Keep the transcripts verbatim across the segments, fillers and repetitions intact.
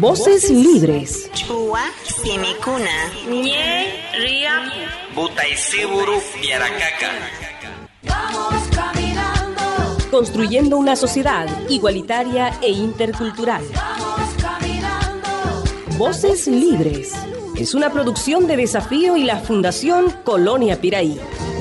Voces libres. Chua Simicuna. Nye Ria. Butaisiburu Piaracaca. Vamos caminando. Construyendo una sociedad igualitaria e intercultural. Vamos caminando. Voces libres. Es una producción de Desafío y la Fundación Colonia Piraí.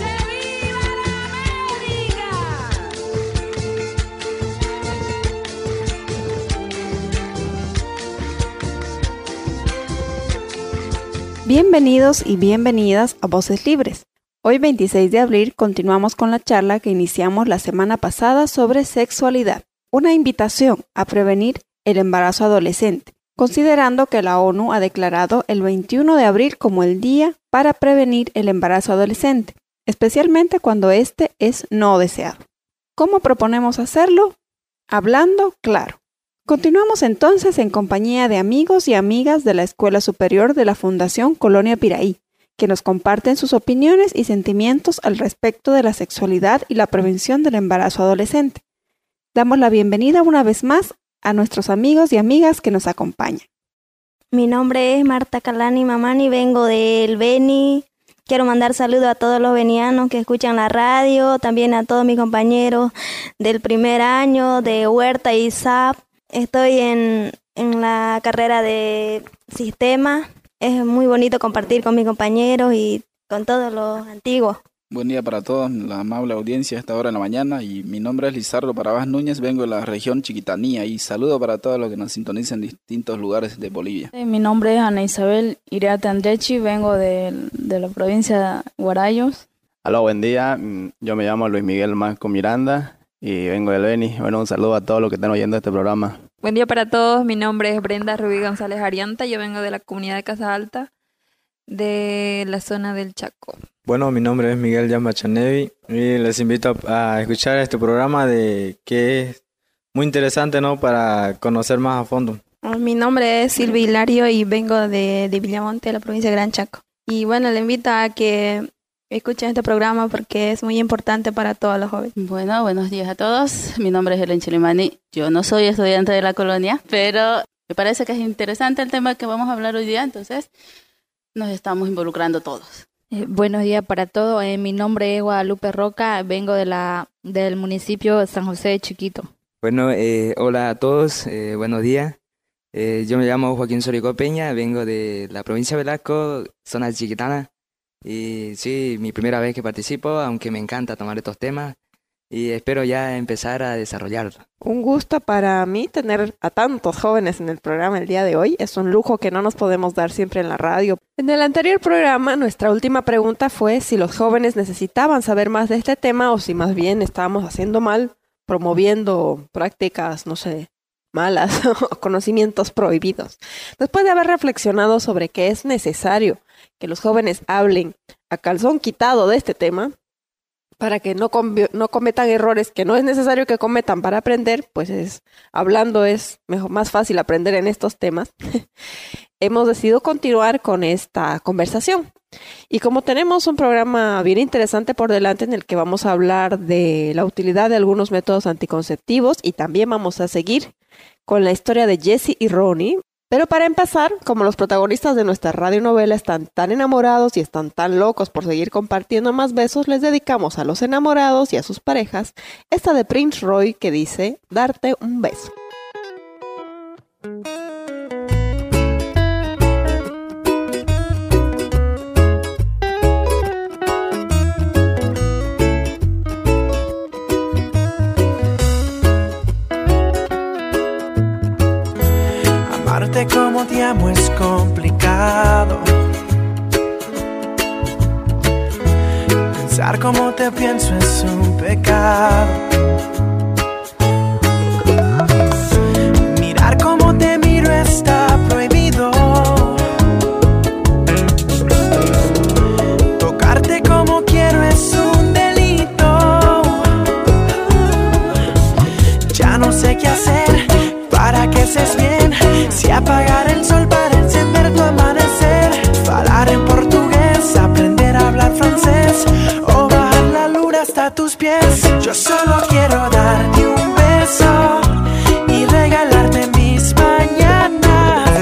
Bienvenidos y bienvenidas a Voces Libres. Hoy veintiséis de abril continuamos con la charla que iniciamos la semana pasada sobre sexualidad, una invitación a prevenir el embarazo adolescente, considerando que la ONU ha declarado el veintiuno de abril como el día para prevenir el embarazo adolescente, especialmente cuando este es no deseado. ¿Cómo proponemos hacerlo? Hablando claro. Continuamos entonces en compañía de amigos y amigas de la Escuela Superior de la Fundación Colonia Piraí, que nos comparten sus opiniones y sentimientos al respecto de la sexualidad y la prevención del embarazo adolescente. Damos la bienvenida una vez más a nuestros amigos y amigas que nos acompañan. Mi nombre es Marta Calani Mamani, vengo del Beni. Quiero mandar saludos a todos los benianos que escuchan la radio, también a todos mis compañeros del primer año de Huerta y S A P. Estoy en, en la carrera de sistema. Es muy bonito compartir con mis compañeros y con todos los antiguos. Buen día para todos, la amable audiencia a esta hora de la mañana. Y mi nombre es Lizardo Parabás Núñez, vengo de la región Chiquitanía. Y saludo para todos los que nos sintonizan en distintos lugares de Bolivia. Mi nombre es Ana Isabel Iriarte Andrechi, vengo de, de la provincia de Guarayos. Aló, buen día. Yo me llamo Luis Miguel Masco Miranda y vengo del Beni. Bueno, un saludo a todos los que están oyendo este programa. Buen día para todos, mi nombre es Brenda Rubí González Arianta, yo vengo de la comunidad de Casa Alta, de la zona del Chaco. Bueno, mi nombre es Miguel Yambachanevi y les invito a escuchar este programa de que es muy interesante, ¿no?, para conocer más a fondo. Mi nombre es Silvia Hilario y vengo de, de Villamonte, de la provincia de Gran Chaco. Y bueno, le invito a que escuchen este programa porque es muy importante para todos los jóvenes. Bueno, buenos días a todos. Mi nombre es Helen Chilimani. Yo no soy estudiante de la colonia, pero me parece que es interesante el tema que vamos a hablar hoy día, entonces nos estamos involucrando todos. Eh, buenos días para todos. Eh, mi nombre es Guadalupe Roca. Vengo de la del municipio de San José de Chiquito. Bueno, eh, hola a todos. Eh, buenos días. Eh, yo me llamo Joaquín Sorico Peña. Vengo de la provincia de Velasco, zona chiquitana. Y sí, mi primera vez que participo, aunque me encanta tomar estos temas y espero ya empezar a desarrollarlo. Un gusto para mí tener a tantos jóvenes en el programa el día de hoy. Es un lujo que no nos podemos dar siempre en la radio. En el anterior programa, nuestra última pregunta fue si los jóvenes necesitaban saber más de este tema o si más bien estábamos haciendo mal, promoviendo prácticas, no sé, malas o conocimientos prohibidos. Después de haber reflexionado sobre que es necesario que los jóvenes hablen a calzón quitado de este tema para que no, com- no cometan errores que no es necesario que cometan para aprender, pues es hablando es mejor, más fácil aprender en estos temas. Hemos decidido continuar con esta conversación. Y como tenemos un programa bien interesante por delante en el que vamos a hablar de la utilidad de algunos métodos anticonceptivos y también vamos a seguir con la historia de Jessie y Ronnie. Pero para empezar, como los protagonistas de nuestra radionovela están tan enamorados y están tan locos por seguir compartiendo más besos, les dedicamos a los enamorados y a sus parejas esta de Prince Roy que dice Darte un beso. Amarte como te amo es complicado. Pensar como te pienso es un pecado. Mirar como te miro está prohibido. Tocarte como quiero es un delito. Ya no sé qué hacer para que seas bien. Si apagar el sol para encender tu amanecer, hablar en portugués, aprender a hablar francés o bajar la luna hasta tus pies. Yo solo quiero darte un beso y regalarte mis mañanas.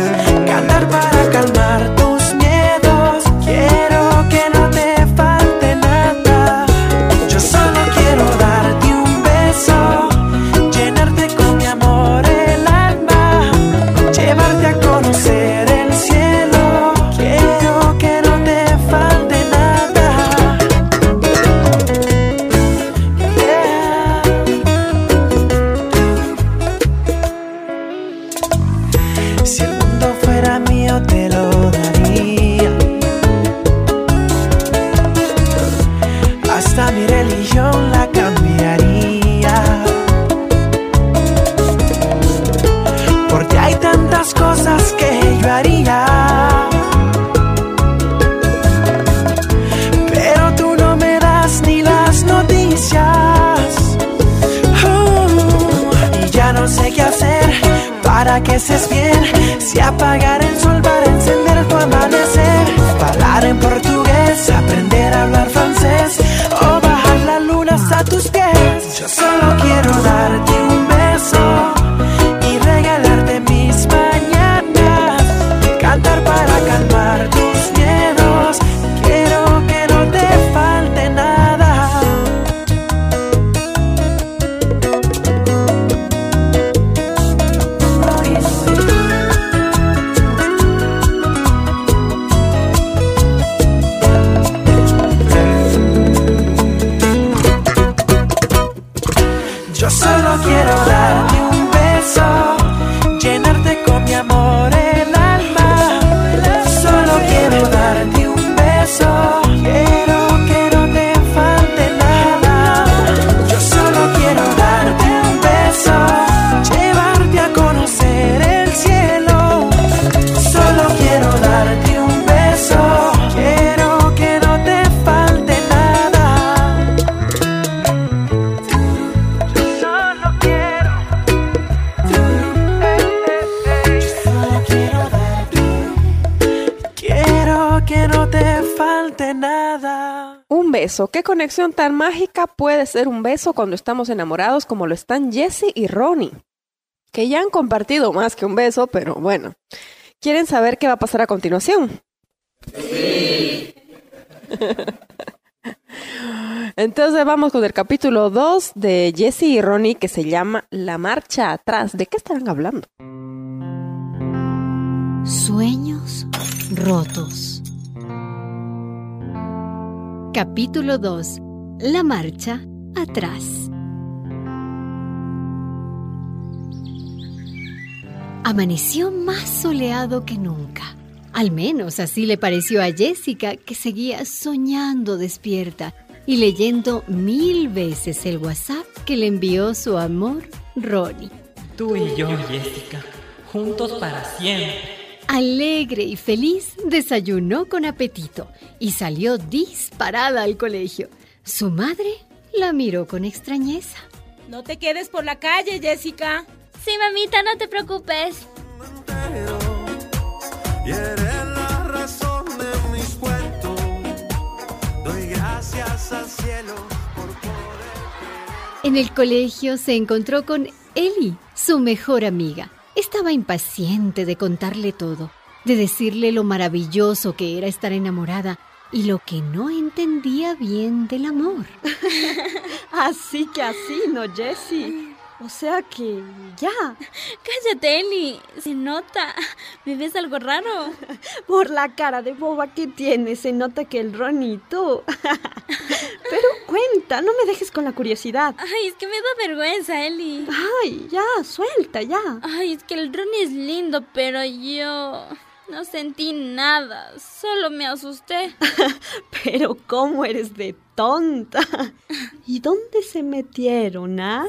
religión la cambiaría. Porque hay tantas cosas que yo haría, pero tú no me das ni las noticias. uh, Y ya no sé qué hacer para que estés bien. Si apagar el sol para encender tu amanecer, hablar en portugués, aprender a hablar francés, o bajar la luna hasta tus pies. Yo solo quiero darte un beso y regalarte mis mañanas, cantar para calmar tus miedos. Quiero que no te falte nada. Yo solo quiero darte un beso, llenarte con mi amor el alma. Solo quiero darte un beso, quiero que no te falte nada. Yo solo quiero darte un beso, llevarte a conocer el cielo. Solo quiero darte un beso, quiero que no te falte nada. Solo quiero, solo quiero darte, quiero que no te falte nada. Un beso. ¿Qué conexión tan mágica puede ser un beso cuando estamos enamorados como lo están Jessie y Ronnie? Que ya han compartido más que un beso, pero bueno. ¿Quieren saber qué va a pasar a continuación? Sí. Entonces vamos con el capítulo dos de Jessie y Ronnie, que se llama La Marcha Atrás. ¿De qué estarán hablando? Sueños rotos. Capítulo dos. La marcha atrás. Amaneció más soleado que nunca. Al menos así le pareció a Jessica, que seguía soñando despierta y leyendo mil veces el WhatsApp que le envió su amor, Ronnie. Tú y yo, Jessica, juntos para siempre. Alegre y feliz, desayunó con apetito y salió disparada al colegio. Su madre la miró con extrañeza. No te quedes por la calle, Jessica. Sí, mamita, no te preocupes. Y eres la razón de mis cuentos. Doy gracias al cielo por poder. En el colegio se encontró con Eli, su mejor amiga. Estaba impaciente de contarle todo, de decirle lo maravilloso que era estar enamorada y lo que no entendía bien del amor. Así que así, ¿no, Jessie? O sea que ya. Cállate, Eli. Se nota. ¿Me ves algo raro? Por la cara de boba que tienes, se nota que el Ronnie y tú. Pero cuenta, no me dejes con la curiosidad. Ay, es que me da vergüenza, Eli. Ay, ya, suelta, ya. Ay, es que el Ronnie es lindo, pero yo no sentí nada. Solo me asusté. Pero cómo eres de tonta. ¿Y dónde se metieron, ah?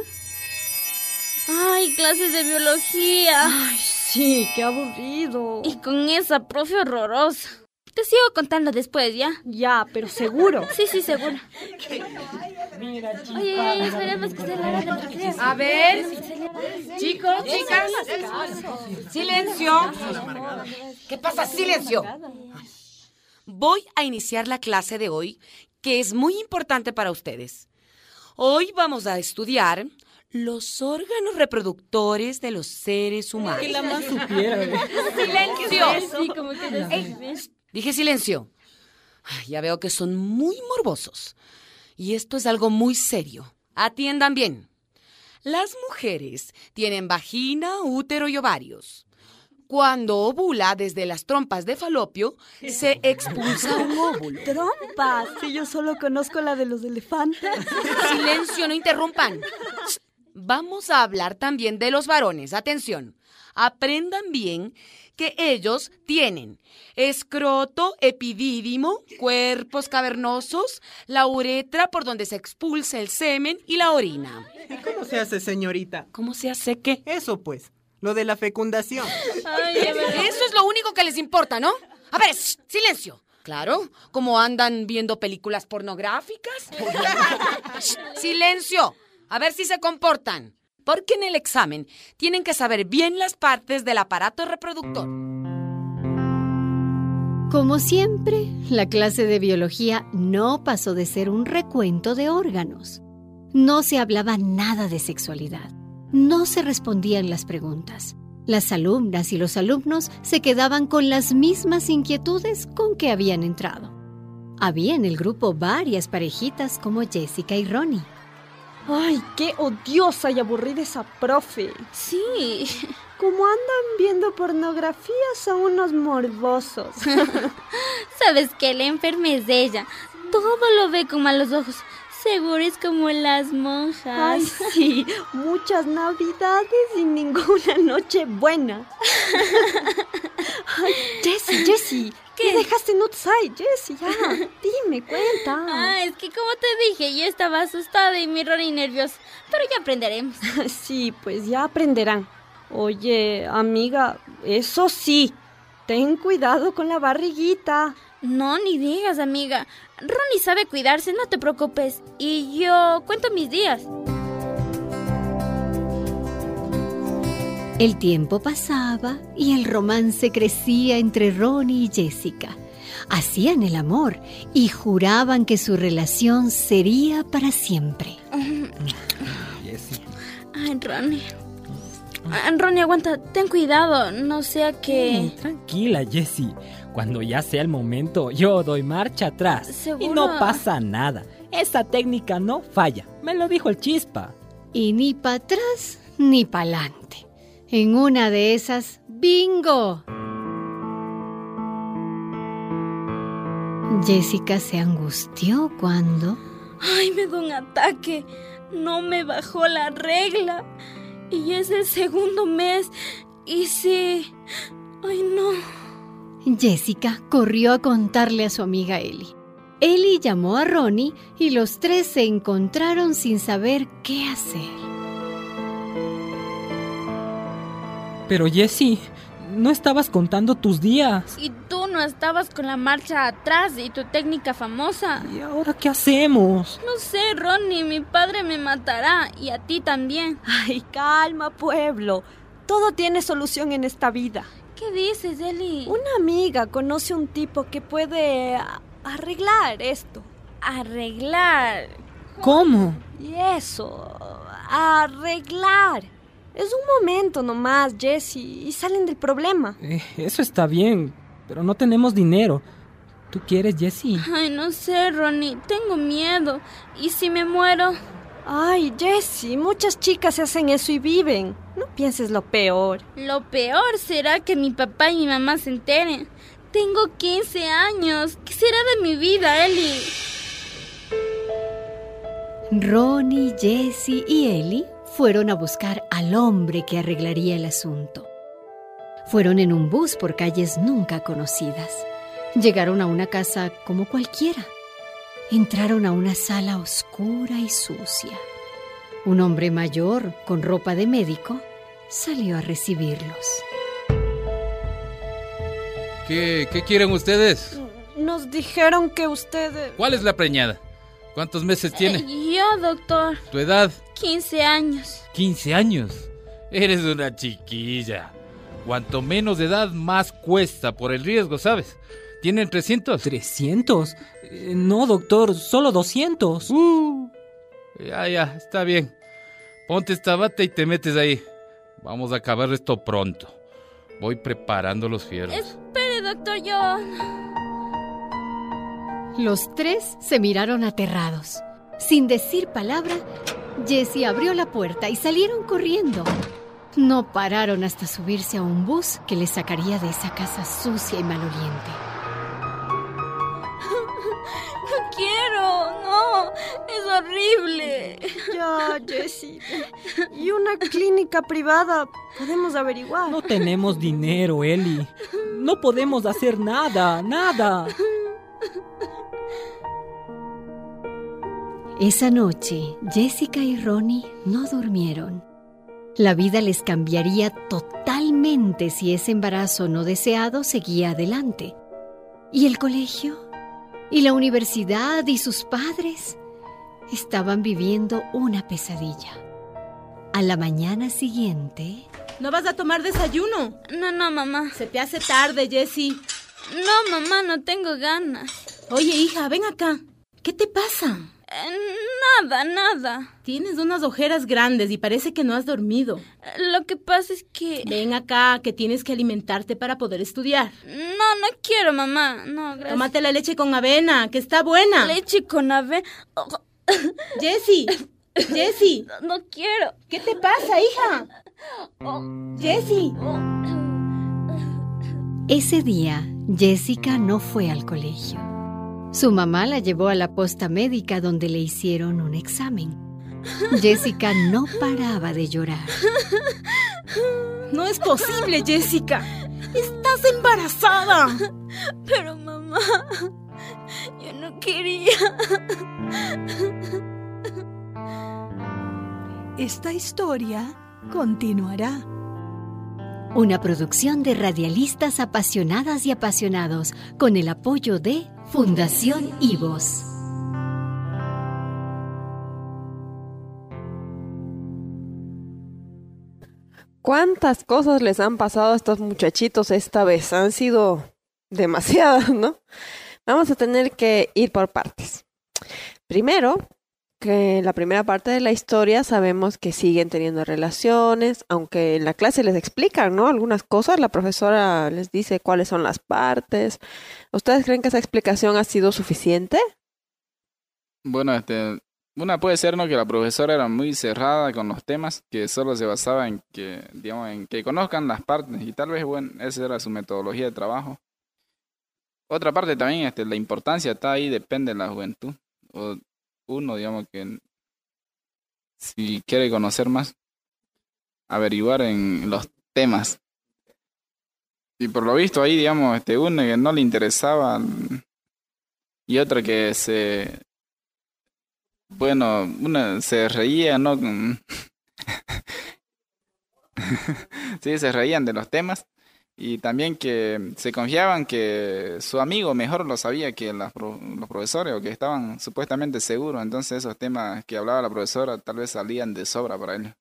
Ay, clases de biología. Ay, sí, qué aburrido. Y con esa profe horrorosa. Te sigo contando después, ¿ya? Ya, pero seguro. Sí, sí, seguro. Mira, chicas. Oye, oye, esperemos que sea la hora del recreo. A ver, chicos, chicas, silencio. ¿Qué pasa? Silencio. Voy a iniciar la clase de hoy, que es muy importante para ustedes. Hoy vamos a estudiar los órganos reproductores de los seres humanos. Que la más supiera. ¡Silencio! Sí, como que no Ey, dije silencio. Ay, ya veo que son muy morbosos. Y esto es algo muy serio. Atiendan bien. Las mujeres tienen vagina, útero y ovarios. Cuando ovula desde las trompas de falopio, se expulsa un óvulo. ¿Trompas? Sí, yo solo conozco la de los elefantes. Silencio, no interrumpan. Vamos a hablar también de los varones. Atención, aprendan bien que ellos tienen escroto, epidídimo, cuerpos cavernosos, la uretra por donde se expulsa el semen y la orina. ¿Y cómo se hace, señorita? ¿Cómo se hace qué? Eso pues, lo de la fecundación. Ay, eso es lo único que les importa, ¿no? A ver, shh, silencio. Claro, como andan viendo películas pornográficas. Shh, silencio. A ver si se comportan. Porque en el examen tienen que saber bien las partes del aparato reproductor. Como siempre, la clase de biología no pasó de ser un recuento de órganos. No se hablaba nada de sexualidad. No se respondían las preguntas. Las alumnas y los alumnos se quedaban con las mismas inquietudes con que habían entrado. Había en el grupo varias parejitas como Jessica y Ronnie. ¡Ay, qué odiosa y aburrida esa profe! Sí. Como andan viendo pornografía, son unos morbosos. ¿Sabes qué? La enferma es ella. Todo lo ve con malos ojos. Seguro es como las monjas. Ay, sí. Muchas navidades y ninguna noche buena. Ay, Jessie, Jessie. ¿Qué dejaste en outside, Jessie? Ya, dime, cuenta. Ah, es que como te dije, yo estaba asustada y mi Ronnie nervioso. Pero ya aprenderemos. Sí, pues ya aprenderán. Oye, amiga, eso sí, ten cuidado con la barriguita. No, ni digas, amiga. Ronnie sabe cuidarse, no te preocupes. Y yo cuento mis días. El tiempo pasaba y el romance crecía entre Ronnie y Jessica. Hacían el amor y juraban que su relación sería para siempre. Ay, Ronnie. Ay, Ronnie, aguanta, ten cuidado, no sea que... Mm, tranquila, Jessie. Cuando ya sea el momento, yo doy marcha atrás. ¿Seguro? Y no pasa nada. Esa técnica no falla. Me lo dijo el Chispa. Y ni para atrás ni para adelante. En una de esas, ¡bingo! Jessica se angustió cuando... Ay, me da un ataque. No me bajó la regla. Y ya es el segundo mes. Y sí... Ay, no... Jessica corrió a contarle a su amiga Ellie. Ellie llamó a Ronnie y los tres se encontraron sin saber qué hacer. Pero Jessie, no estabas contando tus días. Y tú no estabas con la marcha atrás y tu técnica famosa. ¿Y ahora qué hacemos? No sé, Ronnie, mi padre me matará y a ti también. Ay, calma, pueblo. Todo tiene solución en esta vida. ¿Qué dices, Eli? Una amiga conoce un tipo que puede arreglar esto. ¿Arreglar? ¿Cómo? Y eso, arreglar. Es un momento nomás, Jessie, y salen del problema. Eh, eso está bien, pero no tenemos dinero. ¿Tú quieres, Jessie? Ay, no sé, Ronnie, tengo miedo. ¿Y si me muero? Ay, Jessie, muchas chicas hacen eso y viven. No pienses lo peor. Lo peor será que mi papá y mi mamá se enteren. Tengo quince años. ¿Qué será de mi vida, Eli? Ronnie, Jessie y Ellie fueron a buscar al hombre que arreglaría el asunto. Fueron en un bus por calles nunca conocidas. Llegaron a una casa como cualquiera. Entraron a una sala oscura y sucia. Un hombre mayor, con ropa de médico, salió a recibirlos. ¿Qué, qué quieren ustedes? Nos dijeron que usted... ¿Cuál es la preñada? ¿Cuántos meses tiene? Eh, yo, doctor. ¿Tu edad? quince años. ¿quince años? Eres una chiquilla. Cuanto menos de edad, más cuesta por el riesgo, ¿sabes? ¿Tienen trescientos? ¿trescientos? Eh, no, doctor, solo doscientos. Uh, ya, ya, está bien. Ponte esta bata y te metes ahí. Vamos a acabar esto pronto. Voy preparando los fierros. Espere, doctor, yo... Los tres se miraron aterrados. Sin decir palabra, Jessie abrió la puerta y salieron corriendo. No pararon hasta subirse a un bus que les sacaría de esa casa sucia y maloliente. No quiero, no, es horrible. Ya, Jessie. Y una clínica privada. Podemos averiguar. No tenemos dinero, Eli. No podemos hacer nada, nada. Esa noche, Jessica y Ronnie no durmieron. La vida les cambiaría totalmente si ese embarazo no deseado seguía adelante. ¿Y el colegio? ¿Y la universidad y sus padres? Estaban viviendo una pesadilla. A la mañana siguiente... ¿No vas a tomar desayuno? No, no, mamá. Se te hace tarde, Jessie. No, mamá, no tengo ganas. Oye, hija, ven acá. ¿Qué te pasa? Eh, nada, nada. Tienes unas ojeras grandes y parece que no has dormido. Lo que pasa es que... Ven acá, que tienes que alimentarte para poder estudiar. No, no quiero, mamá. No, gracias. Tómate la leche con avena, que está buena. Leche con avena... Oh. Jessie, Jessie. No, no quiero. ¿Qué te pasa, hija? Oh. Jessie. Ese día, Jessica no fue al colegio. Su mamá la llevó a la posta médica donde le hicieron un examen. Jessica no paraba de llorar. No es posible, Jessica. Estás embarazada. Pero mamá, yo no quería. Esta historia continuará. Una producción de radialistas apasionadas y apasionados con el apoyo de Fundación IVOS. ¿Cuántas cosas les han pasado a estos muchachitos esta vez? Han sido demasiadas, ¿no? Vamos a tener que ir por partes. Primero, que en la primera parte de la historia sabemos que siguen teniendo relaciones, aunque en la clase les explican, ¿no? Algunas cosas, la profesora les dice cuáles son las partes. ¿Ustedes creen que esa explicación ha sido suficiente? Bueno, este, una puede ser, ¿no?, que la profesora era muy cerrada con los temas, que solo se basaba en que, digamos, en que conozcan las partes, y tal vez, bueno, esa era su metodología de trabajo. Otra parte también, este, la importancia está ahí, depende de la juventud. O uno, digamos, que si quiere conocer más, averiguar en los temas. Y por lo visto ahí, digamos, este, uno que no le interesaba y otro que se, bueno, una se reía, ¿no? Sí, se reían de los temas. Y también que se confiaban que su amigo mejor lo sabía que las, los profesores, o que estaban supuestamente seguros. Entonces esos temas que hablaba la profesora tal vez salían de sobra para ellos.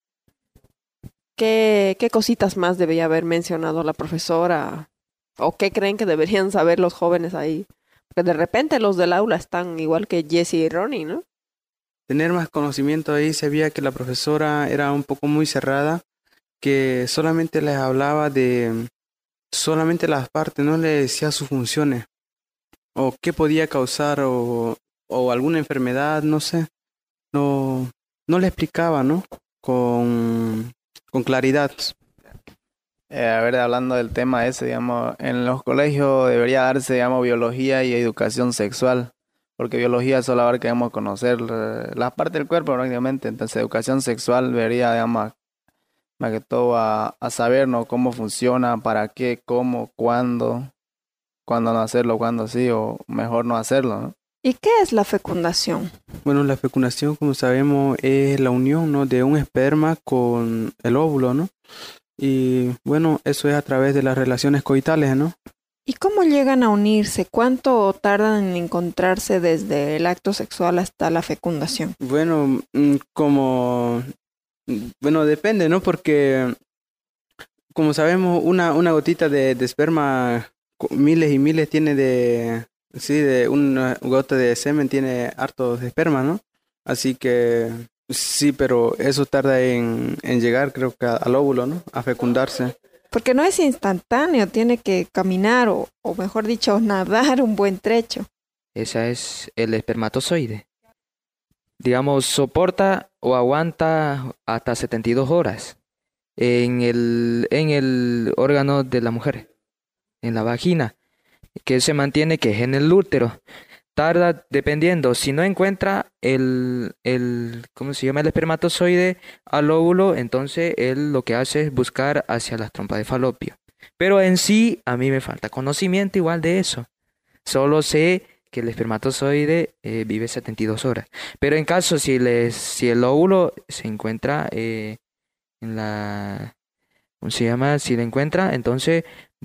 ¿Qué, qué cositas más debería haber mencionado la profesora? ¿O qué creen que deberían saber los jóvenes ahí? Porque de repente los del aula están igual que Jessie y Ronnie, ¿no? Tener más conocimiento ahí, se veía que la profesora era un poco muy cerrada, que solamente les hablaba de solamente las partes, no le decía sus funciones o qué podía causar o, o alguna enfermedad, no sé, no, no le explicaba, ¿no? Con, con claridad. Eh, a ver, hablando del tema ese, digamos, en los colegios debería darse, digamos, biología y educación sexual, porque biología solo abarca, digamos, conocer las partes del cuerpo prácticamente, entonces educación sexual debería, digamos, más que todo a, a saber, ¿no?, cómo funciona, para qué, cómo, cuándo, cuándo no hacerlo, cuándo sí, o mejor no hacerlo, ¿no? ¿Y qué es la fecundación? Bueno, la fecundación, como sabemos, es la unión, ¿no?, de un esperma con el óvulo, ¿no? Y bueno, eso es a través de las relaciones coitales, ¿no? ¿Y cómo llegan a unirse? ¿Cuánto tardan en encontrarse desde el acto sexual hasta la fecundación? Bueno, como... Bueno, depende, ¿no? Porque, como sabemos, una, una gotita de, de esperma, miles y miles tiene de... Sí, de una gota de semen tiene harto de esperma, ¿no? Así que, sí, pero eso tarda en, en llegar, creo que al óvulo, ¿no? A fecundarse. Porque no es instantáneo, tiene que caminar, o, o mejor dicho, nadar un buen trecho. Ese es el espermatozoide. Digamos, soporta o aguanta hasta setenta y dos horas en el, en el órgano de la mujer, en la vagina, que se mantiene, que es en el útero. tarda, dependiendo, si no encuentra el, el, ¿cómo se llama? El espermatozoide al óvulo, entonces él lo que hace es buscar hacia las trompas de falopio. Pero en sí, a mí me falta conocimiento igual de eso. Solo sé que el espermatozoide eh, vive setenta y dos horas. Pero en caso, si, les, si el óvulo se encuentra eh, en la... ¿Cómo se llama? Si le encuentra, entonces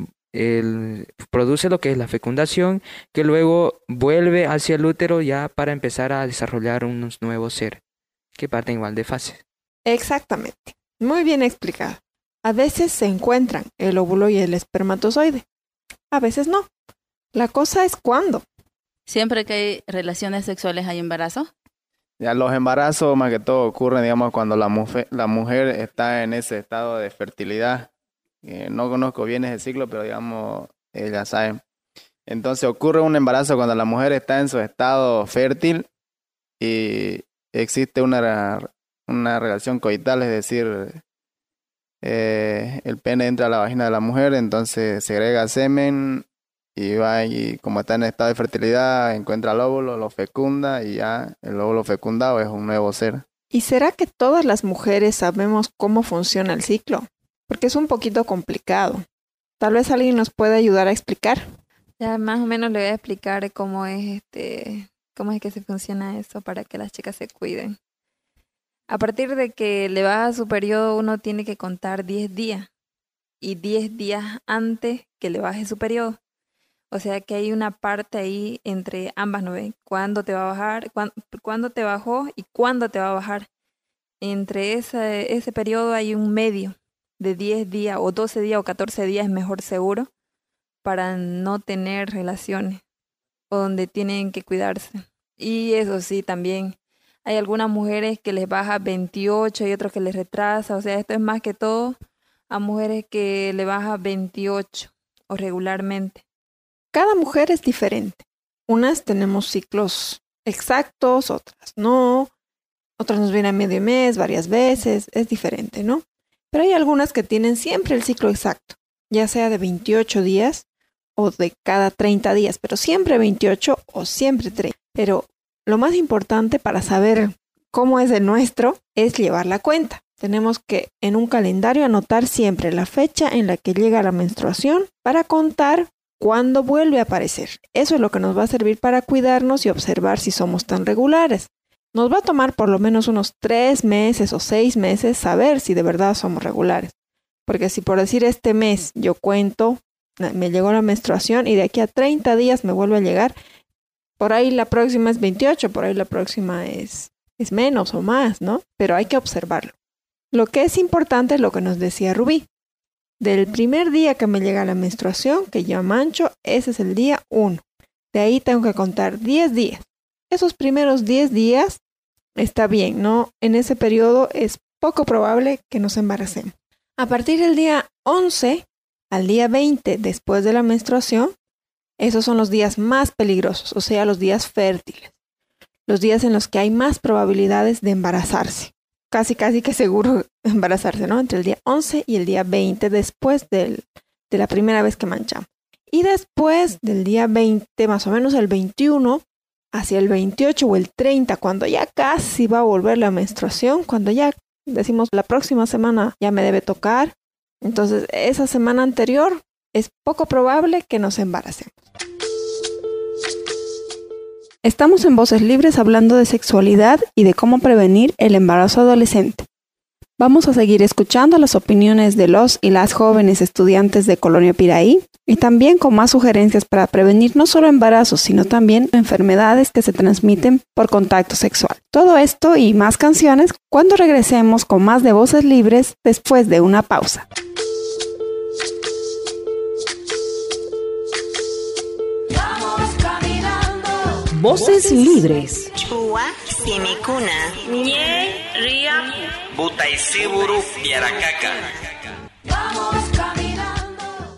él produce lo que es la fecundación, que luego vuelve hacia el útero ya para empezar a desarrollar unos nuevos seres, que parten igual de fases. Exactamente. Muy bien explicado. A veces se encuentran el óvulo y el espermatozoide. A veces no. La cosa es cuándo. Siempre que hay relaciones sexuales hay embarazo. Ya los embarazos más que todo ocurren, digamos, cuando la mujer, la mujer está en ese estado de fertilidad. Eh, no conozco bien ese ciclo, pero digamos, ella sabe. Entonces ocurre un embarazo cuando la mujer está en su estado fértil y existe una, una relación coital, es decir, eh, el pene entra a la vagina de la mujer, entonces segrega semen y va y como está en estado de fertilidad, encuentra el óvulo, lo fecunda y ya el óvulo fecundado es un nuevo ser. ¿Y será que todas las mujeres sabemos cómo funciona el ciclo? Porque es un poquito complicado. Tal vez alguien nos pueda ayudar a explicar. Ya más o menos le voy a explicar cómo es este, cómo es que se funciona eso para que las chicas se cuiden. A partir de que le baja su periodo, uno tiene que contar diez días. Y diez días antes que le baje su periodo. O sea que hay una parte ahí entre ambas, ¿no ven? ¿Cuándo te va a bajar? ¿Cuándo, cuándo te bajó y cuándo te va a bajar? Entre ese, ese periodo hay un medio de diez días o doce días o catorce días, es mejor seguro, para no tener relaciones o donde tienen que cuidarse. Y eso sí, también hay algunas mujeres que les baja veintiocho y otros que les retrasa. O sea, esto es más que todo a mujeres que le baja veintiocho o regularmente. Cada mujer es diferente. Unas tenemos ciclos exactos, otras no. Otras nos vienen a medio mes, varias veces. Es diferente, ¿no? Pero hay algunas que tienen siempre el ciclo exacto, ya sea de veintiocho días o de cada treinta días, pero siempre veintiocho o siempre treinta. Pero lo más importante para saber cómo es el nuestro es llevar la cuenta. Tenemos que en un calendario anotar siempre la fecha en la que llega la menstruación para contar cuándo vuelve a aparecer. Eso es lo que nos va a servir para cuidarnos y observar si somos tan regulares. Nos va a tomar por lo menos unos tres meses o seis meses saber si de verdad somos regulares. Porque si por decir este mes yo cuento, me llegó la menstruación y de aquí a treinta días me vuelve a llegar, por ahí la próxima es veintiocho, por ahí la próxima es, es menos o más, ¿no? Pero hay que observarlo. Lo que es importante es lo que nos decía Rubí. Del primer día que me llega la menstruación, que yo mancho, ese es el día uno. De ahí tengo que contar diez días. Esos primeros diez días está bien, ¿no? En ese periodo es poco probable que nos embaracemos. A partir del día once al día veinte después de la menstruación, esos son los días más peligrosos, o sea, los días fértiles. Los días en los que hay más probabilidades de embarazarse. Casi, casi que seguro embarazarse, ¿no? Entre el día once y el día veinte después del, de la primera vez que manchamos. Y después del día veinte, más o menos el veintiuno, hacia el veintiocho o el treinta, cuando ya casi va a volver la menstruación, cuando ya decimos la próxima semana ya me debe tocar, entonces esa semana anterior es poco probable que nos embaracemos. Estamos en Voces Libres hablando de sexualidad y de cómo prevenir el embarazo adolescente. Vamos a seguir escuchando las opiniones de los y las jóvenes estudiantes de Colonia Piraí y también con más sugerencias para prevenir no solo embarazos, sino también enfermedades que se transmiten por contacto sexual. Todo esto y más canciones cuando regresemos con más de Voces Libres después de una pausa. Voces Libres. Chua, Simicuna. Ñe, Ría. Butaisiburu, Piaracaca. Vamos caminando.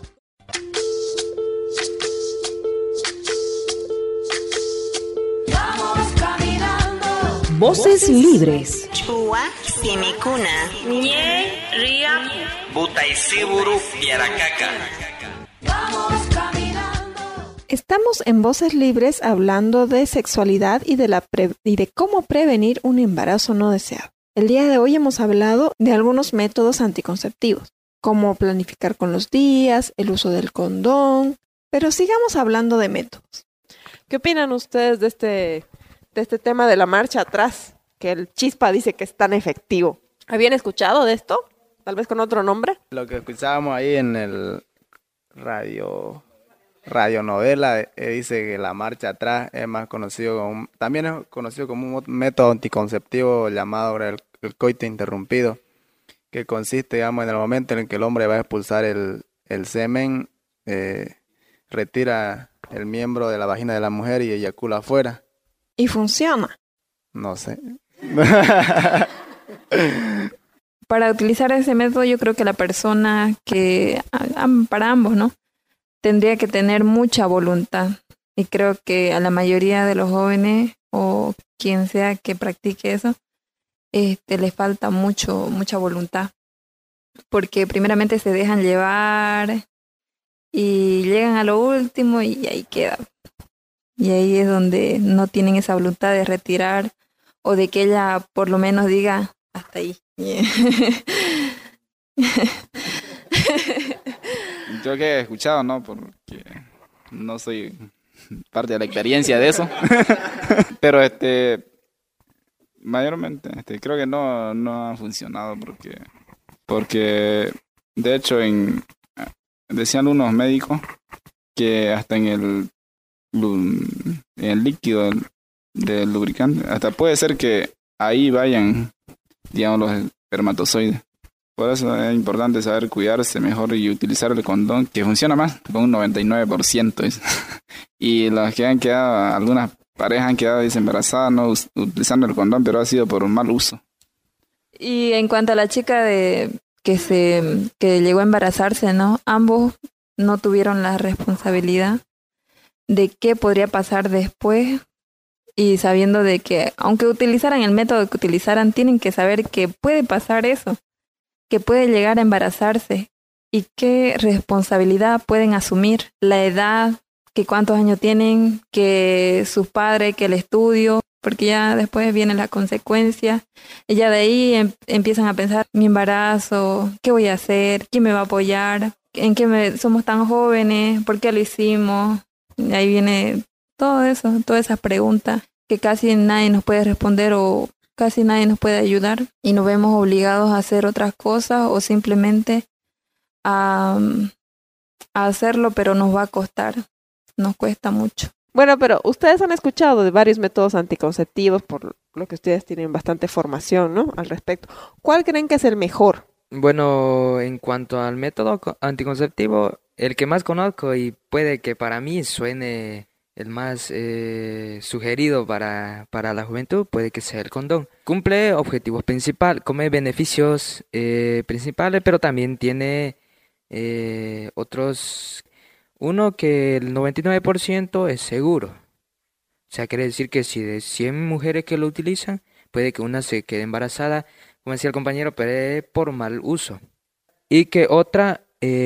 Vamos caminando. Voces Libres. Chua, Simicuna. Ñe, Ría. Butaisiburu, Piaracaca. Vamos caminando. Estamos en Voces Libres hablando de sexualidad y de, la pre- y de cómo prevenir un embarazo no deseado. El día de hoy hemos hablado de algunos métodos anticonceptivos, como planificar con los días, el uso del condón, pero sigamos hablando de métodos. ¿Qué opinan ustedes de este, de este tema de la marcha atrás? Que el Chispa dice que es tan efectivo. ¿Habían escuchado de esto? Tal vez con otro nombre. Lo que escuchábamos ahí en el radio... radionovela eh, dice que la marcha atrás es más conocido como, también es conocido como un método anticonceptivo llamado el, el coito interrumpido, que consiste, digamos, en el momento en el que el hombre va a expulsar el, el semen, eh, retira el miembro de la vagina de la mujer y eyacula afuera. ¿Y funciona? No sé. Para utilizar ese método yo creo que la persona que, para ambos, ¿no? Tendría que tener mucha voluntad, y creo que a la mayoría de los jóvenes o quien sea que practique eso, este, les falta mucho, mucha voluntad, porque primeramente se dejan llevar y llegan a lo último y ahí queda. Y ahí es donde no tienen esa voluntad de retirar o de que ella por lo menos diga hasta ahí. Yeah. Yo que he escuchado, ¿no? Porque no soy parte de la experiencia de eso. Pero este mayormente este, creo que no, no ha funcionado porque porque de hecho en decían unos médicos que hasta en el en el líquido del, del lubricante hasta puede ser que ahí vayan, digamos, los espermatozoides. Por eso es importante saber cuidarse mejor y utilizar el condón, que funciona más, con un noventa y nueve por ciento. Y las que han quedado, algunas parejas han quedado desembarazadas no utilizando el condón, pero ha sido por un mal uso. Y en cuanto a la chica de que se que llegó a embarazarse, ¿no? Ambos no tuvieron la responsabilidad de qué podría pasar después, y sabiendo de que aunque utilizaran el método que utilizaran, tienen que saber que puede pasar eso, que puede llegar a embarazarse y qué responsabilidad pueden asumir, la edad, que cuántos años tienen, que sus padres, que el estudio, porque ya después viene la consecuencia y ya de ahí em- empiezan a pensar, mi embarazo, ¿qué voy a hacer? ¿Quién me va a apoyar? ¿En qué me- somos tan jóvenes? ¿Por qué lo hicimos? Y ahí viene todo eso, todas esas preguntas que casi nadie nos puede responder o casi nadie nos puede ayudar, y nos vemos obligados a hacer otras cosas o simplemente a, a hacerlo, pero nos va a costar, nos cuesta mucho. Bueno, pero ustedes han escuchado de varios métodos anticonceptivos, por lo que ustedes tienen bastante formación, ¿no? Al respecto. ¿Cuál creen que es el mejor? Bueno, en cuanto al método co- anticonceptivo, el que más conozco y puede que para mí suene el más eh, sugerido para, para la juventud, puede que sea el condón. Cumple objetivos principales, come beneficios eh, principales, pero también tiene eh, otros. Uno, que el noventa y nueve por ciento es seguro. O sea, quiere decir que si de cien mujeres que lo utilizan, puede que una se quede embarazada, como decía el compañero, pero es por mal uso. Y que otra,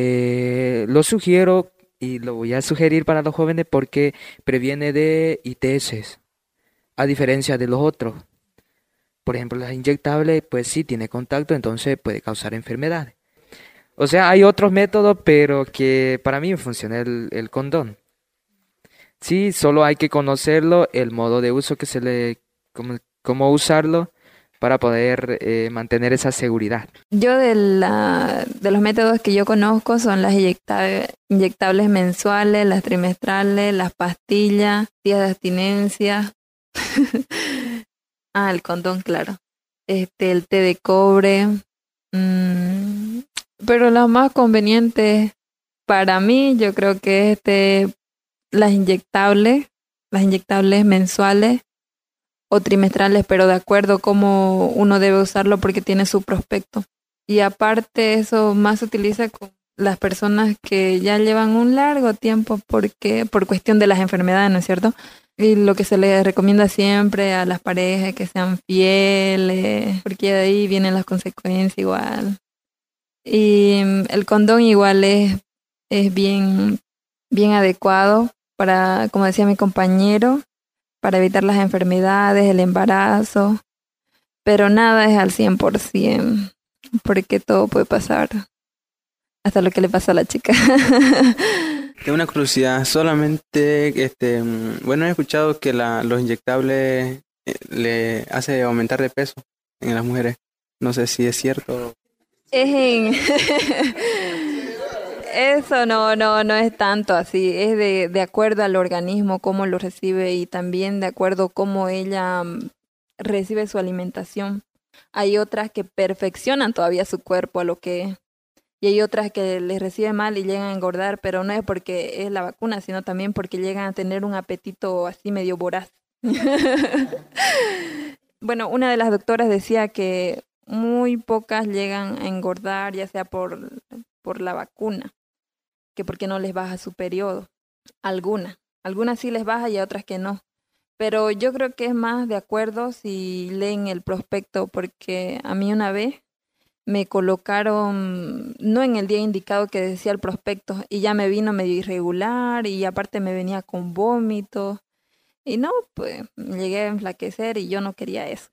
eh, lo sugiero y lo voy a sugerir para los jóvenes porque previene de I T S, a diferencia de los otros. Por ejemplo, las inyectables, pues sí tiene contacto, entonces puede causar enfermedades. O sea, hay otros métodos, pero que para mí funciona el, el condón. Sí, solo hay que conocerlo, el modo de uso que se le, cómo, cómo usarlo para poder eh, mantener esa seguridad. Yo de, la, de los métodos que yo conozco son las inyectables, inyectables mensuales, las trimestrales, las pastillas, días de abstinencia. Ah, el condón, claro. Este, el té de cobre. Mm, pero las más convenientes para mí, yo creo que este, las inyectables, las inyectables mensuales o trimestrales, pero de acuerdo cómo uno debe usarlo porque tiene su prospecto. Y aparte eso más se utiliza con las personas que ya llevan un largo tiempo porque por cuestión de las enfermedades, ¿no es cierto? Y lo que se les recomienda siempre a las parejas que sean fieles, porque de ahí vienen las consecuencias igual. Y el condón igual es, es bien, bien adecuado para, como decía mi compañero, para evitar las enfermedades, el embarazo, pero nada es al cien por ciento, porque todo puede pasar, hasta lo que le pasó a la chica. Tengo una curiosidad, solamente, este, bueno, he escuchado que la, los inyectables eh, le hace aumentar de peso en las mujeres. No sé si es cierto. Es en... Eso no, no, no es tanto así, es de, de acuerdo al organismo, cómo lo recibe y también de acuerdo cómo ella um, recibe su alimentación. Hay otras que perfeccionan todavía su cuerpo a lo que es. Y hay otras que les recibe mal y llegan a engordar, pero no es porque es la vacuna, sino también porque llegan a tener un apetito así medio voraz. Bueno, una de las doctoras decía que muy pocas llegan a engordar, ya sea por, por la vacuna, que porque no les baja su periodo. Algunas, algunas sí les baja y a otras que no. Pero yo creo que es más de acuerdo si leen el prospecto, porque a mí una vez me colocaron, no en el día indicado que decía el prospecto, y ya me vino medio irregular y aparte me venía con vómitos. Y no, pues llegué a enflaquecer y yo no quería eso.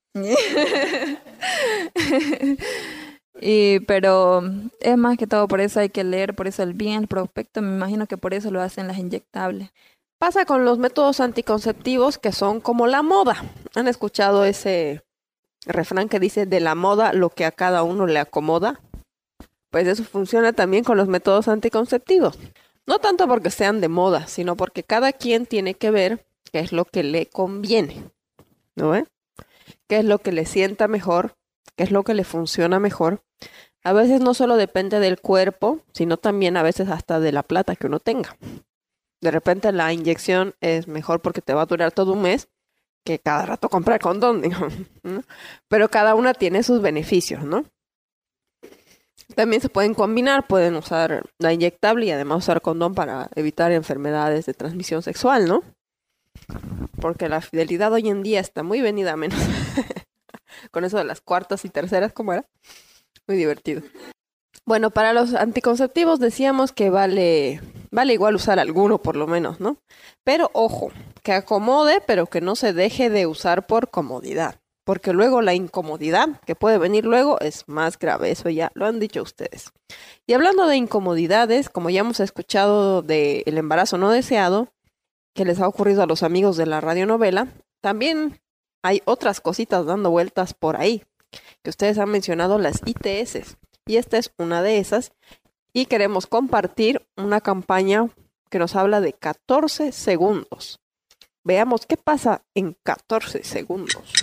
y, pero es más que todo por eso hay que leer, por eso el bien, el prospecto, me imagino que por eso lo hacen las inyectables. Pasa con los métodos anticonceptivos que son como la moda. ¿Han escuchado ese refrán que dice de la moda lo que a cada uno le acomoda? Pues eso funciona también con los métodos anticonceptivos. No tanto porque sean de moda, sino porque cada quien tiene que ver qué es lo que le conviene, ¿no ve? ¿Qué es lo que le sienta mejor? ¿Qué es lo que le funciona mejor? A veces no solo depende del cuerpo, sino también a veces hasta de la plata que uno tenga. De repente la inyección es mejor porque te va a durar todo un mes que cada rato comprar condón, digamos, ¿no? Pero cada una tiene sus beneficios, ¿no? También se pueden combinar, pueden usar la inyectable y además usar condón para evitar enfermedades de transmisión sexual, ¿no? Porque la fidelidad hoy en día está muy venida a menos. Con eso de las cuartas y terceras, ¿cómo era? Muy divertido. Bueno, para los anticonceptivos decíamos que vale, vale igual usar alguno por lo menos, ¿no? Pero ojo, que acomode, pero que no se deje de usar por comodidad. Porque luego la incomodidad que puede venir luego es más grave, eso ya lo han dicho ustedes. Y hablando de incomodidades, como ya hemos escuchado del embarazo no deseado, que les ha ocurrido a los amigos de la radionovela, también hay otras cositas dando vueltas por ahí, que ustedes han mencionado las I T S, y esta es una de esas, y queremos compartir una campaña que nos habla de catorce segundos. Veamos qué pasa en catorce segundos.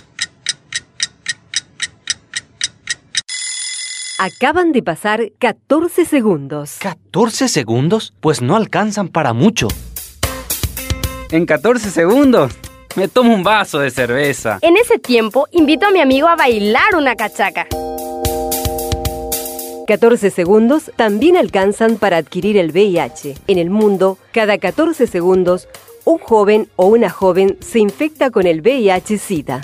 Acaban de pasar catorce segundos. ¿catorce segundos? Pues no alcanzan para mucho. En catorce segundos me tomo un vaso de cerveza. En ese tiempo invito a mi amigo a bailar una cachaca. catorce segundos también alcanzan para adquirir el V I H. En el mundo, cada catorce segundos, un joven o una joven se infecta con el V I H-Sida.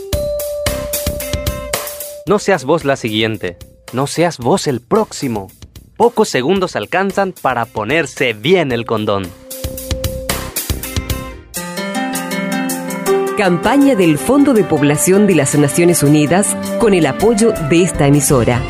No seas vos la siguiente. No seas vos el próximo. Pocos segundos alcanzan para ponerse bien el condón. Campaña del Fondo de Población de las Naciones Unidas con el apoyo de esta emisora.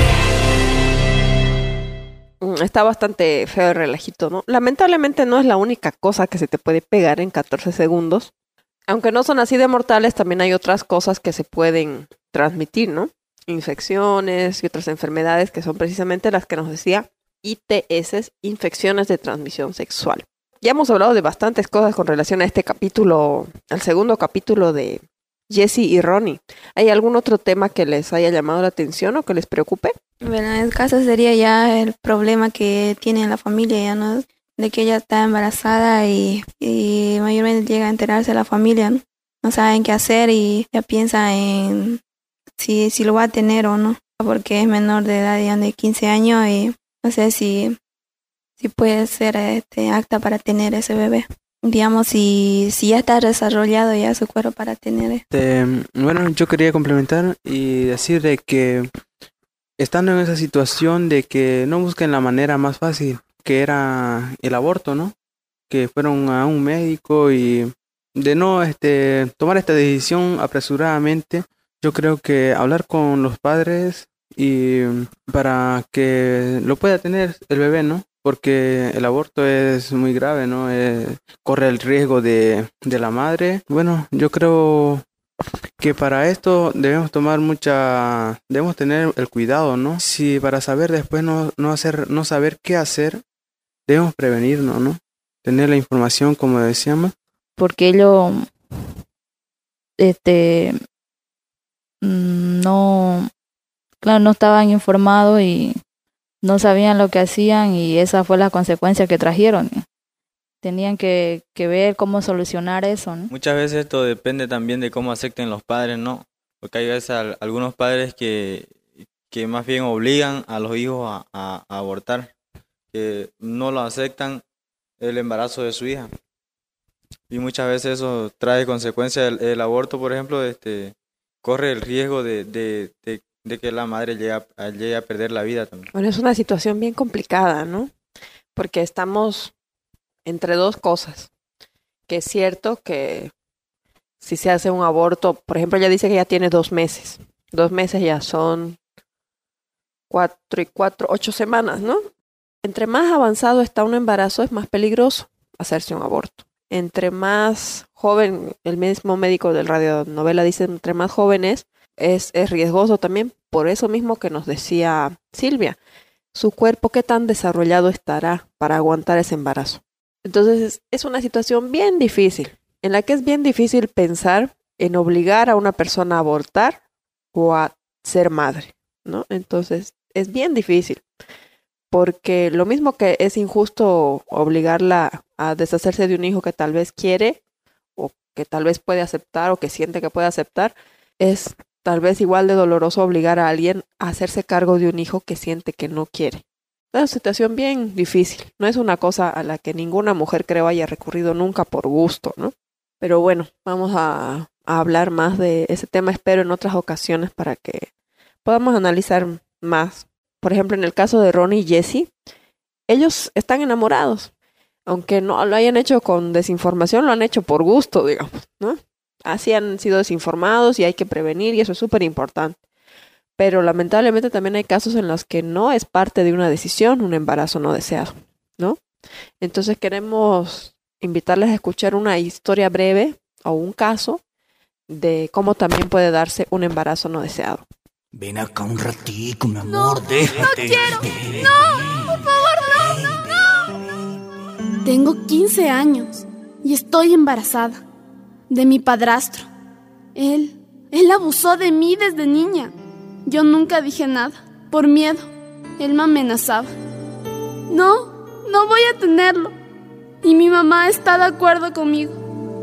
Está bastante feo el relajito, ¿no? Lamentablemente no es la única cosa que se te puede pegar en catorce segundos. Aunque no son así de mortales, también hay otras cosas que se pueden transmitir, ¿no? Infecciones y otras enfermedades que son precisamente las que nos decía I T S, infecciones de transmisión sexual. Ya hemos hablado de bastantes cosas con relación a este capítulo, al segundo capítulo de Jessie y Ronnie. ¿Hay algún otro tema que les haya llamado la atención o que les preocupe? Bueno, en el caso sería ya el problema que tiene la familia, ya no, de que ella está embarazada y, y mayormente llega a enterarse la familia, ¿no? No saben qué hacer y ya piensa en si, si lo va a tener o no, porque es menor de edad, ya de quince años y no sé si... si puede ser este, apta para tener ese bebé. Digamos, si, si ya está desarrollado ya su cuerpo para tener. Este, bueno, yo quería complementar y decir de que estando en esa situación de que no busquen la manera más fácil, que era el aborto, ¿no? que fueron a un médico y de no este, tomar esta decisión apresuradamente. Yo creo que hablar con los padres y para que lo pueda tener el bebé, ¿no? Porque el aborto es muy grave, ¿no? Eh, corre el riesgo de, de la madre. Bueno, yo creo que para esto debemos tomar mucha, debemos tener el cuidado, ¿no? Si para saber después no, no hacer, no saber qué hacer, debemos prevenirnos, ¿no? Tener la información, como decíamos. Porque ellos, este, no, claro, no estaban informados y no sabían lo que hacían y esa fue la consecuencia que trajeron. Tenían que, que ver cómo solucionar eso, ¿no? Muchas veces esto depende también de cómo acepten los padres, ¿no? Porque hay veces al, algunos padres que, que más bien obligan a los hijos a, a, a abortar, que no lo aceptan el embarazo de su hija. Y muchas veces eso trae consecuencias. El, el aborto, por ejemplo, este, corre el riesgo de, de, de, de que la madre llegue a, llegue a perder la vida también. Bueno, es una situación bien complicada, ¿no? Porque estamos entre dos cosas. Que es cierto que si se hace un aborto, por ejemplo, ella dice que ya tiene dos meses. Dos meses ya son cuatro y cuatro, ocho semanas, ¿no? Entre más avanzado está un embarazo, es más peligroso hacerse un aborto. Entre más joven, el mismo médico del radionovela dice, entre más jóvenes es, es riesgoso también, por eso mismo que nos decía Silvia, su cuerpo qué tan desarrollado estará para aguantar ese embarazo. Entonces es una situación bien difícil, en la que es bien difícil pensar en obligar a una persona a abortar o a ser madre, ¿no? Entonces es bien difícil, porque lo mismo que es injusto obligarla a deshacerse de un hijo que tal vez quiere o que tal vez puede aceptar o que siente que puede aceptar, es tal vez igual de doloroso obligar a alguien a hacerse cargo de un hijo que siente que no quiere. Es una situación bien difícil, no es una cosa a la que ninguna mujer creo haya recurrido nunca por gusto, ¿no? Pero bueno, vamos a, a hablar más de ese tema, espero en otras ocasiones para que podamos analizar más. Por ejemplo, en el caso de Ronnie y Jessie, ellos están enamorados. Aunque no lo hayan hecho con desinformación, lo han hecho por gusto, digamos, ¿no? Así han sido desinformados y hay que prevenir y eso es súper importante. Pero lamentablemente también hay casos en los que no es parte de una decisión un embarazo no deseado, ¿no? Entonces queremos invitarles a escuchar una historia breve o un caso de cómo también puede darse un embarazo no deseado. Ven acá un ratico, mi amor, no, déjate. No quiero, no, por favor, no, no, no. Tengo quince años y estoy embarazada de mi padrastro. Él, él abusó de mí desde niña. Yo nunca dije nada, por miedo. Él me amenazaba. No, no voy a tenerlo. Y mi mamá está de acuerdo conmigo.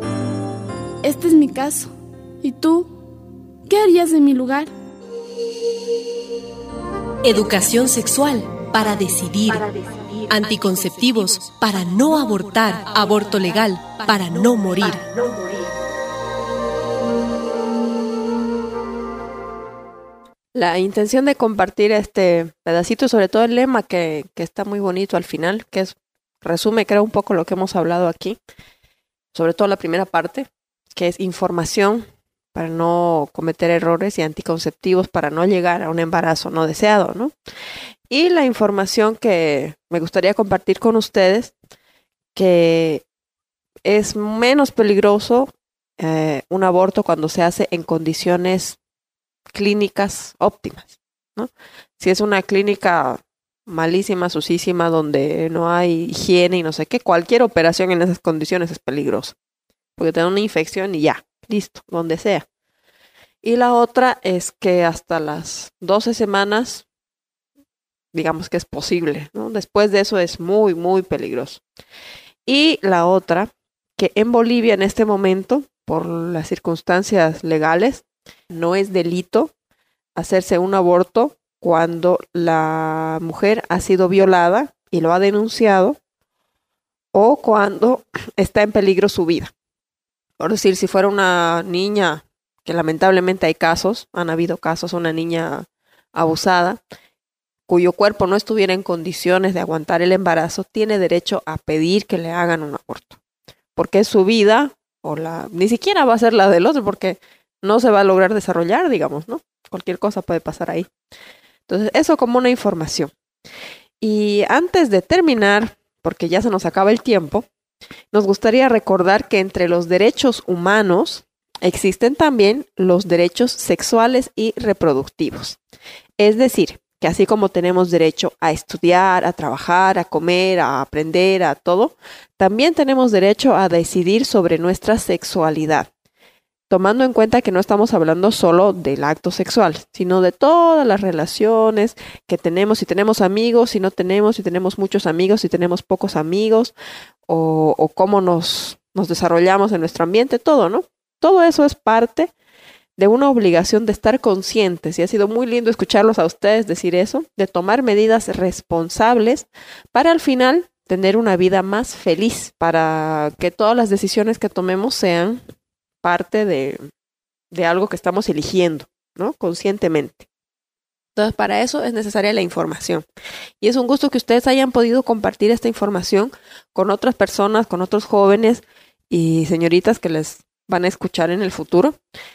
Este es mi caso. ¿Y tú? ¿Qué harías en mi lugar? Educación sexual para decidir. Anticonceptivos para no abortar. Aborto legal para no morir. La intención de compartir este pedacito y sobre todo el lema que, que está muy bonito al final, que es, resume creo un poco lo que hemos hablado aquí, sobre todo la primera parte, que es información para no cometer errores y anticonceptivos para no llegar a un embarazo no deseado, ¿no? Y la información que me gustaría compartir con ustedes, que es menos peligroso eh, un aborto cuando se hace en condiciones clínicas óptimas, ¿no? Si es una clínica malísima, sucísima, donde no hay higiene y no sé qué, cualquier operación en esas condiciones es peligrosa, porque te da una infección y ya, listo, donde sea. Y la otra es que hasta las doce semanas, digamos que es posible, ¿no? Después de eso es muy, muy peligroso. Y la otra, que en Bolivia en este momento, por las circunstancias legales, no es delito hacerse un aborto cuando la mujer ha sido violada y lo ha denunciado o cuando está en peligro su vida. Por decir, si fuera una niña, que lamentablemente hay casos, han habido casos, una niña abusada, cuyo cuerpo no estuviera en condiciones de aguantar el embarazo, tiene derecho a pedir que le hagan un aborto. Porque es su vida, o la, ni siquiera va a ser la del otro, porque no se va a lograr desarrollar, digamos, ¿no? Cualquier cosa puede pasar ahí. Entonces, eso como una información. Y antes de terminar, porque ya se nos acaba el tiempo, nos gustaría recordar que entre los derechos humanos existen también los derechos sexuales y reproductivos. Es decir, que así como tenemos derecho a estudiar, a trabajar, a comer, a aprender, a todo, también tenemos derecho a decidir sobre nuestra sexualidad, tomando en cuenta que no estamos hablando solo del acto sexual, sino de todas las relaciones que tenemos, si tenemos amigos, si no tenemos, si tenemos muchos amigos, si tenemos pocos amigos, o, o cómo nos, nos desarrollamos en nuestro ambiente, todo, ¿no? Todo eso es parte de una obligación de estar conscientes, y ha sido muy lindo escucharlos a ustedes decir eso, de tomar medidas responsables para al final tener una vida más feliz, para que todas las decisiones que tomemos sean parte de, de algo que estamos eligiendo, ¿no? Conscientemente. Entonces, para eso es necesaria la información. Y es un gusto que ustedes hayan podido compartir esta información con otras personas, con otros jóvenes y señoritas que les van a escuchar en el futuro.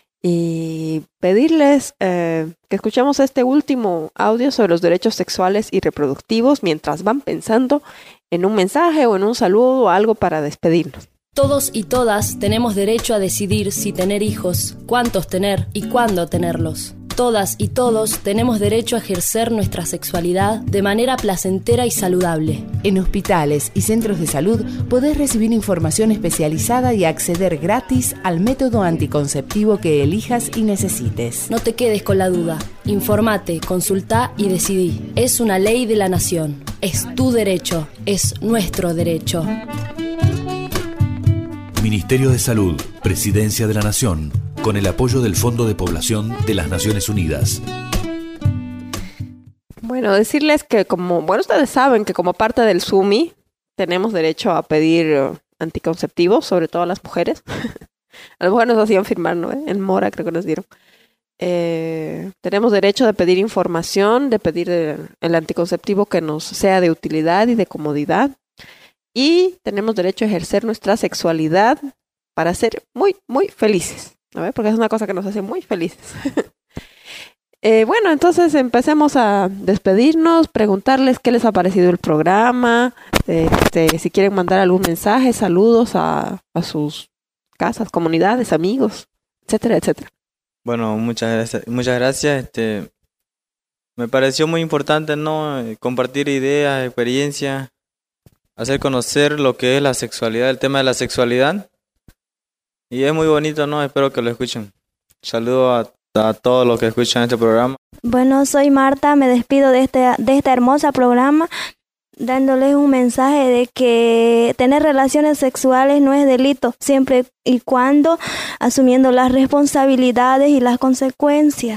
Y pedirles eh, que escuchemos este último audio sobre los derechos sexuales y reproductivos mientras van pensando en un mensaje o en un saludo o algo para despedirnos. Todos y todas tenemos derecho a decidir si tener hijos, cuántos tener y cuándo tenerlos. Todas y todos tenemos derecho a ejercer nuestra sexualidad de manera placentera y saludable. En hospitales y centros de salud podés recibir información especializada y acceder gratis al método anticonceptivo que elijas y necesites. No te quedes con la duda. Informate, consultá y decidí. Es una ley de la nación. Es tu derecho. Es nuestro derecho. Ministerio de Salud, Presidencia de la Nación, con el apoyo del Fondo de Población de las Naciones Unidas. Bueno, decirles que como, bueno, ustedes saben que como parte del SUMI tenemos derecho a pedir uh, anticonceptivos, sobre todo a las mujeres. A las mujeres nos hacían firmar, ¿no? ¿Eh? En Mora creo que nos dieron. Eh, tenemos derecho de pedir información, de pedir el, el anticonceptivo que nos sea de utilidad y de comodidad. Y tenemos derecho a ejercer nuestra sexualidad para ser muy, muy felices, ¿no? Porque es una cosa que nos hace muy felices. eh, bueno, entonces empecemos a despedirnos, preguntarles qué les ha parecido el programa, este, si quieren mandar algún mensaje, saludos a, a sus casas, comunidades, amigos, etcétera, etcétera. Bueno, muchas gracias. Muchas gracias. Este, me pareció muy importante, ¿no? Compartir ideas, experiencias, hacer conocer lo que es la sexualidad, el tema de la sexualidad. Y es muy bonito, ¿no? Espero que lo escuchen. Saludo a, a todos los que escuchan este programa. Bueno, soy Marta, me despido de este, de este hermoso programa, dándoles un mensaje de que tener relaciones sexuales no es delito, siempre y cuando asumiendo las responsabilidades y las consecuencias.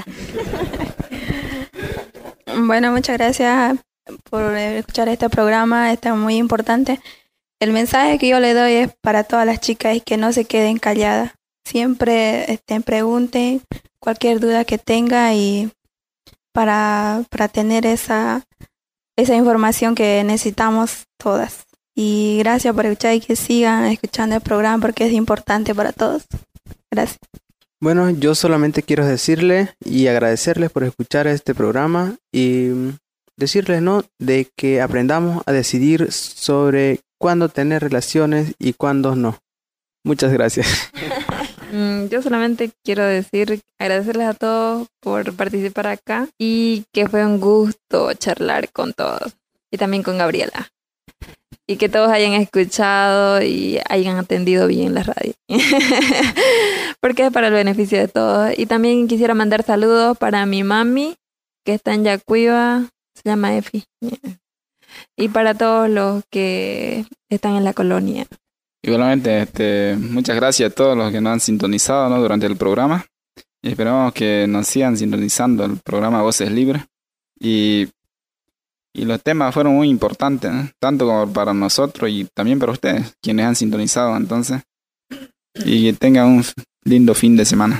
Bueno, muchas gracias por escuchar este programa, está muy importante. El mensaje que yo le doy es para todas las chicas, es que no se queden calladas. Siempre este, pregunten cualquier duda que tenga y para, para tener esa, esa información que necesitamos todas. Y gracias por escuchar y que sigan escuchando el programa porque es importante para todos. Gracias. Bueno, yo solamente quiero decirles y agradecerles por escuchar este programa y decirles, ¿no?, de que aprendamos a decidir sobre cuándo tener relaciones y cuándo no. Muchas gracias. Yo solamente quiero decir, agradecerles a todos por participar acá y que fue un gusto charlar con todos y también con Gabriela. Y que todos hayan escuchado y hayan atendido bien la radio. Porque es para el beneficio de todos. Y también quisiera mandar saludos para mi mami, que está en Yacuiba, se llama Efi. Y para todos los que están en la colonia. Igualmente, este, muchas gracias a todos los que nos han sintonizado, ¿no?, durante el programa. Y esperamos que nos sigan sintonizando el programa Voces Libres. Y, y los temas fueron muy importantes, ¿no?, tanto como para nosotros y también para ustedes, quienes han sintonizado. Entonces, y que tengan un lindo fin de semana.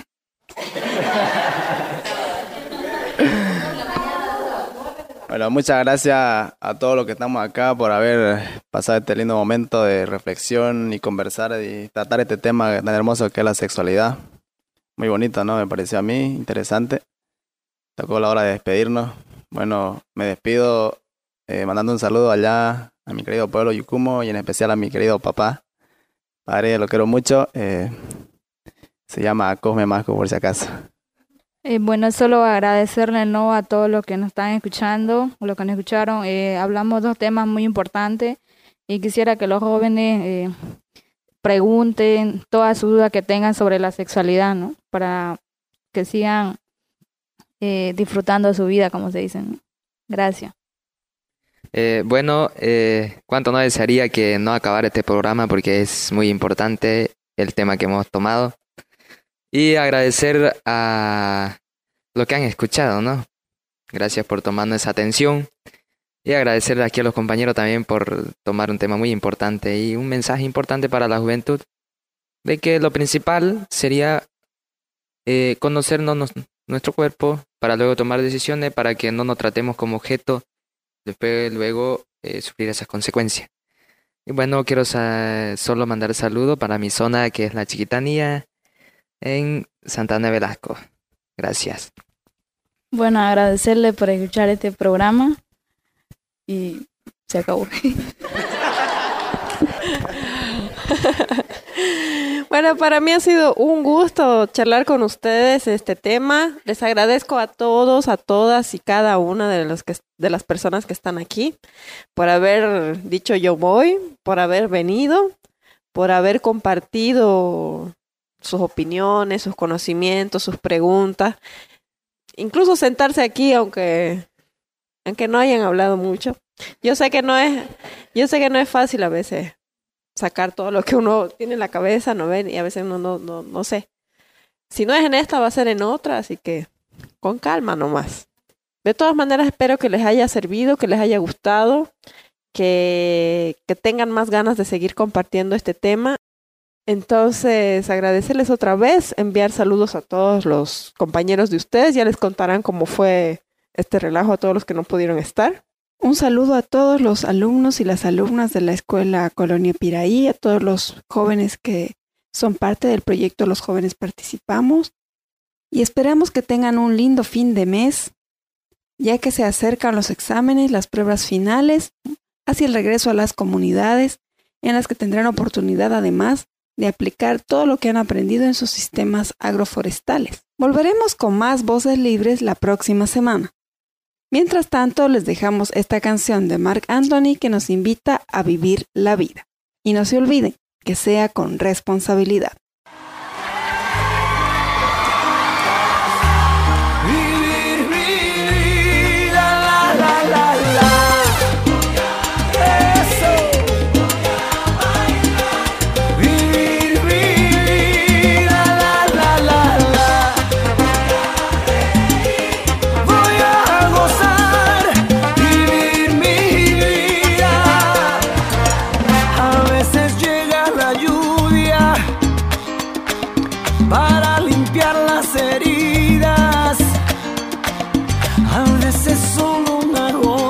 Bueno, muchas gracias a todos los que estamos acá por haber pasado este lindo momento de reflexión y conversar y tratar este tema tan hermoso que es la sexualidad. Muy bonito, ¿no? Me pareció a mí interesante. Tocó la hora de despedirnos. Bueno, me despido eh, mandando un saludo allá a mi querido pueblo Yucumo y en especial a mi querido papá. Padre, lo quiero mucho. Eh, se llama Cosme Masco, por si acaso. Eh, bueno, solo agradecerle ¿no? a todos los que nos están escuchando, los que nos escucharon. Eh, hablamos de dos temas muy importantes y quisiera que los jóvenes eh, pregunten todas sus dudas que tengan sobre la sexualidad, ¿no? Para que sigan eh, disfrutando de su vida, como se dice, ¿no? Gracias. Eh, bueno, eh, cuánto no desearía que no acabara este programa porque es muy importante el tema que hemos tomado. Y agradecer a los que han escuchado, ¿no? Gracias por tomarnos esa atención. Y agradecer aquí a los compañeros también por tomar un tema muy importante y un mensaje importante para la juventud. De que lo principal sería eh, conocernos nos, nuestro cuerpo para luego tomar decisiones para que no nos tratemos como objeto, después luego eh, sufrir esas consecuencias. Y bueno, quiero sa- solo mandar saludos para mi zona que es la Chiquitanía, en Santana de Velasco. Gracias. Bueno, agradecerle por escuchar este programa y se acabó. Bueno, para mí ha sido un gusto charlar con ustedes este tema. Les agradezco a todos, a todas y cada una de los que de las personas que están aquí por haber dicho yo voy, por haber venido, por haber compartido sus opiniones, sus conocimientos, sus preguntas, incluso sentarse aquí aunque aunque no hayan hablado mucho. Yo sé que no es yo sé que no es fácil a veces sacar todo lo que uno tiene en la cabeza, no ven, y a veces uno no no no sé. Si no es en esta va a ser en otra, así que con calma nomás. De todas maneras espero que les haya servido, que les haya gustado, que que tengan más ganas de seguir compartiendo este tema. Entonces, agradecerles otra vez, enviar saludos a todos los compañeros de ustedes. Ya les contarán cómo fue este relajo a todos los que no pudieron estar. Un saludo a todos los alumnos y las alumnas de la Escuela Colonia Piraí, a todos los jóvenes que son parte del proyecto Los Jóvenes Participamos. Y esperamos que tengan un lindo fin de mes, ya que se acercan los exámenes, las pruebas finales, hacia el regreso a las comunidades, en las que tendrán oportunidad además de aplicar todo lo que han aprendido en sus sistemas agroforestales. Volveremos con más Voces Libres la próxima semana. Mientras tanto, les dejamos esta canción de Marc Anthony que nos invita a vivir la vida. Y no se olviden, que sea con responsabilidad. Vivir mi vida, la, la, la, la. Para limpiar las heridas, a veces solo una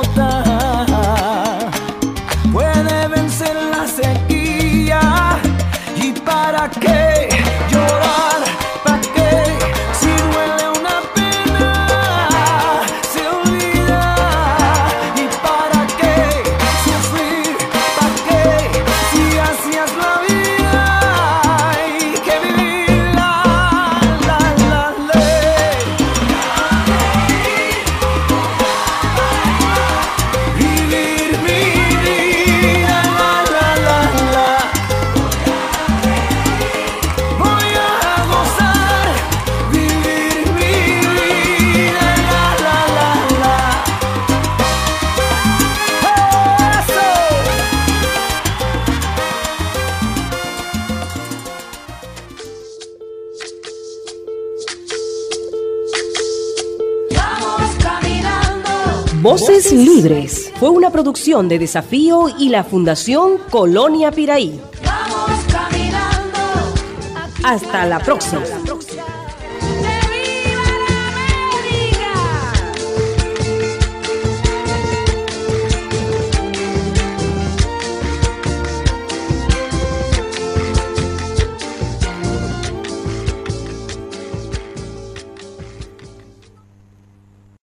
gota puede vencer la sequía. ¿Y para qué llorar? ¿Para qué? Si duele una pena, se olvida. ¿Y para qué sufrir? ¿Para qué? Si hacías la vida hay que vivir. Voces Libres fue una producción de Desafío y la Fundación Colonia Piraí. Hasta la próxima.